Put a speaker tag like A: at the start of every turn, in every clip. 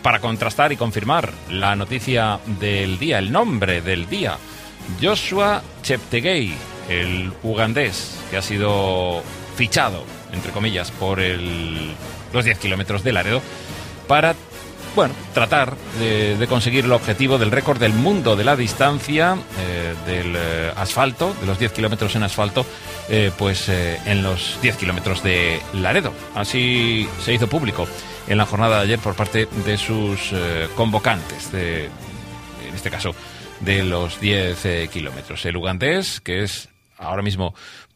A: para contrastar y confirmar la noticia del día, el nombre del día. Joshua Cheptegei, el ugandés que ha sido fichado, entre comillas, por los 10 kilómetros de Laredo para, tratar de conseguir el objetivo del récord del mundo de la distancia del asfalto, de los 10 kilómetros en asfalto, en los 10 kilómetros de Laredo. Así se hizo público en la jornada de ayer por parte de sus convocantes, en este caso de los 10 kilómetros. El ugandés, que es ahora mismo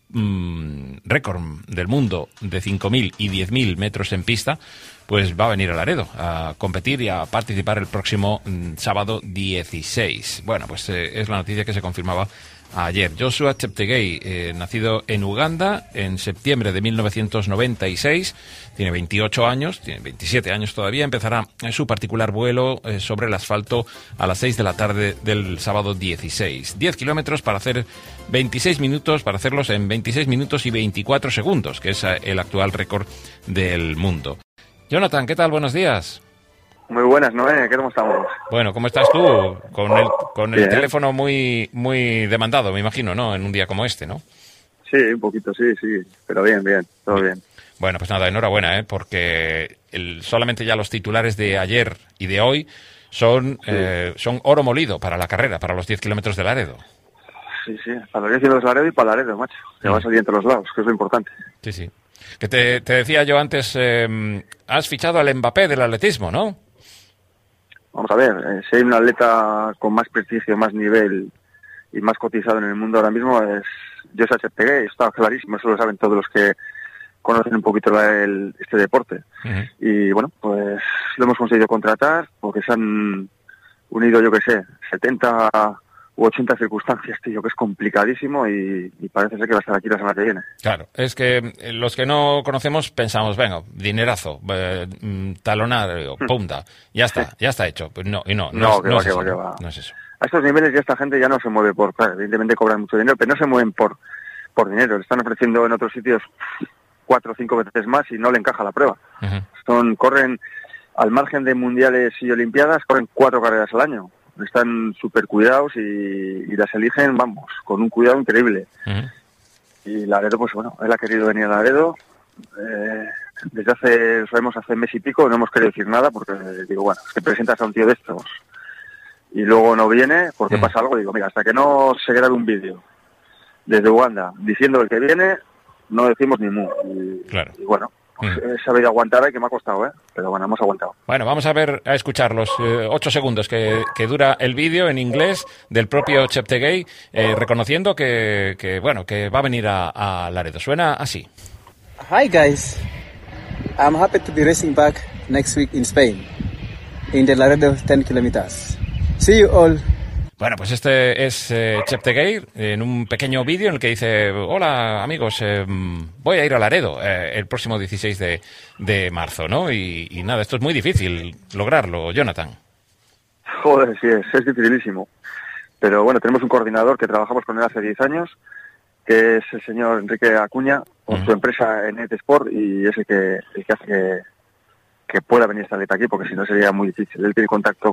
A: récord del mundo de 5.000 y 10.000 metros en pista, pues va a venir a Laredo a competir y a participar el próximo sábado 16. Bueno, pues es la noticia que se confirmaba ayer. Joshua Cheptegei, nacido en Uganda en septiembre de 1996, tiene 28 años, tiene 27 años todavía, empezará su particular vuelo sobre el asfalto a las 6 de la tarde del sábado 16. 10 kilómetros para hacer 26 minutos, para hacerlos en 26 minutos y 24 segundos, que es el actual récord del mundo. Jonathan, ¿qué tal? Buenos días.
B: Muy buenas, Noé, ¿cómo estamos?
A: Bueno, ¿cómo estás tú? Con el teléfono muy demandado, me imagino, ¿no? En un día como este, ¿no?
B: Sí, un poquito, sí, pero bien, todo bien.
A: Bueno, pues nada, enhorabuena, porque solamente ya los titulares de ayer y de hoy son oro molido para la carrera, para los 10 kilómetros de Laredo.
B: Sí, para los 10 kilómetros de Laredo y para Laredo, macho, que va a salir entre los lados, que es lo importante.
A: Sí. Que te decía yo antes, has fichado al Mbappé del atletismo, ¿no?
B: Vamos a ver, si hay un atleta con más prestigio, más nivel y más cotizado en el mundo ahora mismo es Joshua Cheptegei, está clarísimo, eso lo saben todos los que conocen un poquito este deporte. Uh-huh. Y bueno, pues lo hemos conseguido contratar porque se han unido, 70 u 80 circunstancias, tío, que es complicadísimo y parece ser que va a estar aquí la semana que viene.
A: Claro, es que los que no conocemos pensamos, venga, dinerazo, talonario, punta, ya está hecho. Pues no es eso.
B: A estos niveles ya esta gente ya no se mueve evidentemente cobran mucho dinero, pero no se mueven por dinero. Le están ofreciendo en otros sitios 4 o 5 veces más y no le encaja la prueba. Uh-huh. Corren al margen de mundiales y olimpiadas, corren 4 carreras al año. Están súper cuidados y las eligen, con un cuidado increíble. Uh-huh. Y Laredo, pues él ha querido venir a Laredo. Desde hace mes y pico, no hemos querido decir nada porque digo, es que presentas a un tío de estos y luego no viene porque pasa algo. Digo, mira, hasta que no se grabe un vídeo desde Uganda diciendo el que viene, no decimos ni mu.
A: Claro.
B: Y he sabido aguantar ahí, que me ha costado, pero hemos aguantado.
A: Bueno, vamos a escuchar los 8 segundos que dura el vídeo en inglés del propio Cheptegei, reconociendo que va a venir a Laredo. Suena así.
C: Hi guys, I'm happy to be racing back next week in Spain, in the Laredo 10 kilometers. See you all.
A: Bueno, pues este es Cheptegei en un pequeño vídeo en el que dice: hola amigos, voy a ir a Laredo el próximo 16 de marzo, ¿no? Y nada, esto es muy difícil lograrlo, Jonathan.
B: Joder, sí, es dificilísimo. Pero tenemos un coordinador que trabajamos con él hace 10 años, que es el señor Enrique Acuña, con su empresa Net Sport, y es el que hace que pueda venir esta atleta aquí, porque si no sería muy difícil. Él tiene contacto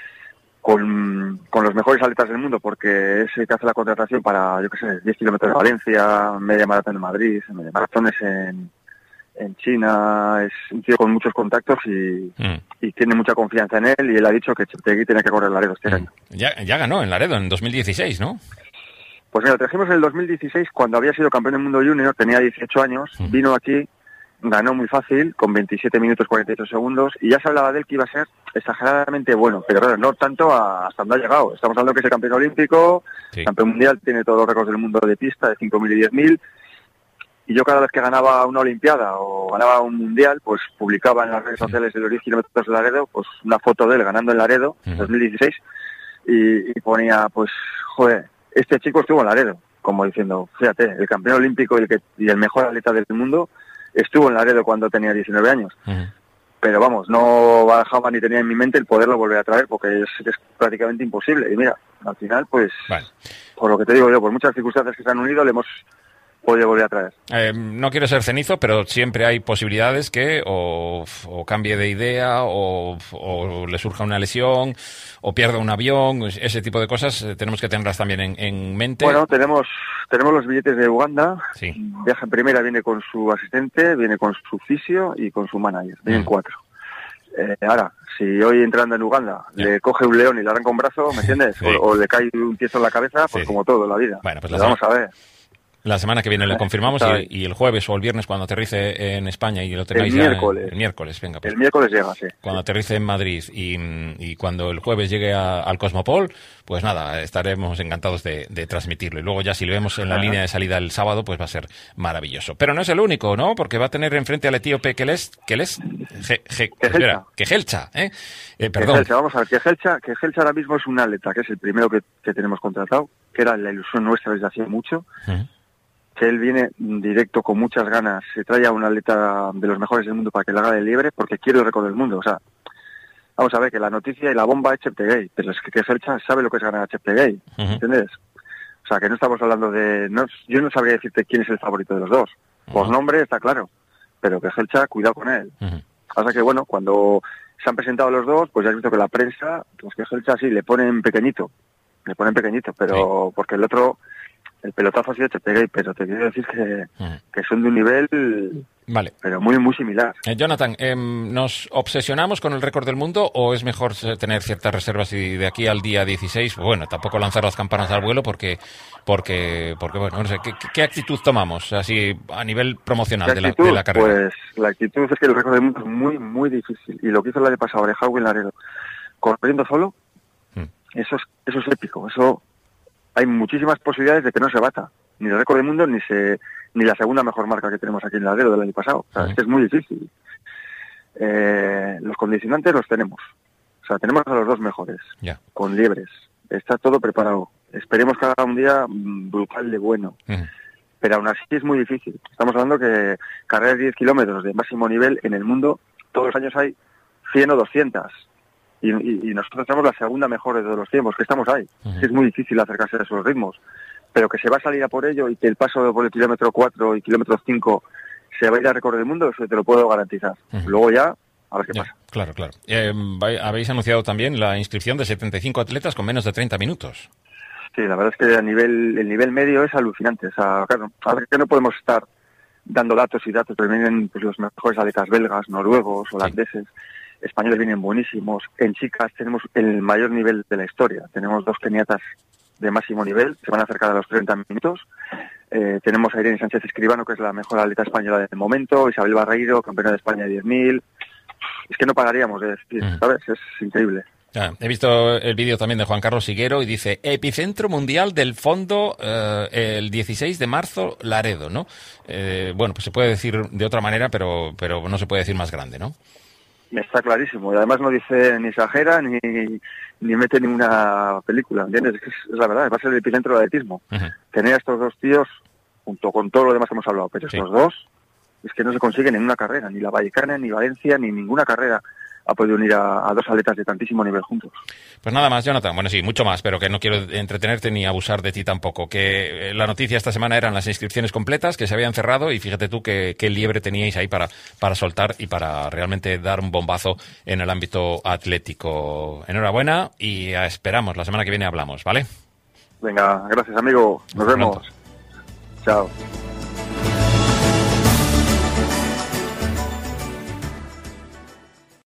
B: con los mejores atletas del mundo, porque es el que hace la contratación para, 10 kilómetros de Valencia, media maratón de Madrid, media maratones en China. Es un tío con muchos contactos y tiene mucha confianza en él, y él ha dicho que Cheptegei tiene que correr Laredo este año.
A: Ya ganó en Laredo en 2016, ¿no?
B: Pues mira, lo trajimos en el 2016 cuando había sido campeón del mundo junior, tenía 18 años, vino aquí, ganó muy fácil, con 27 minutos 48 segundos, y ya se hablaba de él que iba a ser exageradamente bueno, pero claro, no tanto hasta donde ha llegado. Estamos hablando que es el campeón olímpico, campeón mundial, tiene todos los récords del mundo de pista, de 5.000 y 10.000, y yo cada vez que ganaba una olimpiada o ganaba un mundial, pues publicaba en las redes sociales de los 10 kilómetros de Laredo, pues una foto de él ganando en Laredo, en 2016, y ponía, pues, joder, este chico estuvo en Laredo, como diciendo, fíjate, el campeón olímpico y el mejor atleta del mundo estuvo en Laredo cuando tenía 19 años. Uh-huh. Pero no barajaba ni tenía en mi mente el poderlo volver a traer, porque es prácticamente imposible. Y mira, al final, pues, por lo que te digo yo, por muchas circunstancias que se han unido, le hemos puede volver a traer.
A: No quiero ser cenizo, pero siempre hay posibilidades que o cambie de idea o le surja una lesión o pierda un avión. Ese tipo de cosas tenemos que tenerlas también en mente.
B: Bueno, tenemos los billetes de Uganda.
A: Sí.
B: Viaja en primera, viene con su asistente, viene con su fisio y con su manager. Vienen 4. Ahora, si hoy entrando en Uganda le coge un león y le arranca un brazo, ¿me entiendes?
A: Sí.
B: O le cae un tieso en la cabeza, pues
A: Sí.
B: como todo en la vida.
A: Bueno, pues
B: Pero vamos a ver.
A: La semana que viene lo confirmamos y el jueves o el viernes cuando aterrice en España y lo tenéis ya el miércoles, venga. Pues,
B: el miércoles llega, sí.
A: Cuando aterrice en Madrid y cuando el jueves llegue al Cosmopol, pues nada, estaremos encantados de transmitirlo. Y luego ya si lo vemos en la línea de salida el sábado, pues va a ser maravilloso. Pero no es el único, ¿no? Porque va a tener enfrente al etíope Kejelcha, perdón.
B: Kejelcha, vamos a ver, Kejelcha ahora mismo es un atleta, que es el primero que tenemos contratado, que era la ilusión nuestra desde hace mucho. Que él viene directo con muchas ganas, se trae a un atleta de los mejores del mundo para que le haga de libre, porque quiere el récord del mundo. O sea, vamos a ver que la noticia y la bomba es Cheptegei, pero es que Kejelcha sabe lo que es ganar a Cheptegei, ¿entiendes? O sea, que no estamos hablando de... yo no sabría decirte quién es el favorito de los dos. Por nombre está claro, pero Kejelcha, cuidado con él. O sea que, bueno, cuando se han presentado los dos, pues ya has visto que la prensa, pues Kejelcha sí, le ponen pequeñito, pero sí. Porque el otro... El pelotazo ha sido Cheptegei, pero te quiero decir que son de un nivel,
A: vale,
B: pero muy, muy similar.
A: Jonathan, ¿nos obsesionamos con el récord del mundo o es mejor tener ciertas reservas y de aquí al día 16, bueno, tampoco lanzar las campanas al vuelo porque bueno, no sé, ¿qué actitud tomamos así a nivel promocional de la carrera?
B: Pues la actitud es que el récord del mundo es muy, muy difícil. Y lo que hizo el año pasado Orejaui Laredo, corriendo solo, eso es épico, eso... Hay muchísimas posibilidades de que no se bata, ni el récord del mundo, ni la segunda mejor marca que tenemos aquí en Laredo del año pasado. O sea, es que es muy difícil. Los condicionantes los tenemos. O sea, tenemos a los dos mejores, con liebres. Está todo preparado. Esperemos que haga un día brutal de bueno. Pero aún así es muy difícil. Estamos hablando que carreras de 10 kilómetros de máximo nivel en el mundo, todos los años hay 100 o 200. Y nosotros tenemos la segunda mejor de todos los tiempos, que estamos ahí. Es muy difícil acercarse a esos ritmos. Pero que se va a salir a por ello y que el paso por el kilómetro 4 y kilómetro 5 se va a ir a récord del mundo, eso te lo puedo garantizar. Luego ya, a ver qué pasa.
A: Claro. Habéis anunciado también la inscripción de 75 atletas con menos de 30 minutos.
B: Sí, la verdad es que el nivel medio es alucinante. O sea, claro, a ver que no podemos estar dando datos, pero vienen pues, los mejores atletas belgas, noruegos, holandeses. Españoles vienen buenísimos. En chicas tenemos el mayor nivel de la historia. Tenemos 2 keniatas de máximo nivel, se van a acercar a los 30 minutos. Tenemos a Irene Sánchez Escribano, que es la mejor atleta española del momento. Isabel Barreiro, campeona de España de 10.000. Es que no pagaríamos de decir, ¿sabes? Es increíble.
A: He visto el vídeo también de Juan Carlos Higuero y dice epicentro mundial del fondo el 16 de marzo Laredo, ¿no? Bueno, pues se puede decir de otra manera, pero no se puede decir más grande, ¿no?
B: Está clarísimo, y además no dice ni exagera ni mete ninguna película, ¿entiendes? Es la verdad, va a ser el epicentro del atletismo. Tener a estos dos tíos, junto con todo lo demás que hemos hablado, pero estos dos, es que no se consiguen en una carrera, ni la Vallecana, ni Valencia, ni ninguna carrera ha podido unir a dos atletas de tantísimo nivel juntos. Pues
A: nada más, Jonathan. Bueno, sí, mucho más, pero que no quiero entretenerte ni abusar de ti tampoco. Que la noticia esta semana eran las inscripciones completas, que se habían cerrado, y fíjate tú qué liebre teníais ahí para soltar y para realmente dar un bombazo en el ámbito atlético. Enhorabuena y esperamos. La semana que viene hablamos, ¿vale?
B: Venga, gracias, amigo. Nos vemos.
A: Pronto.
B: Chao.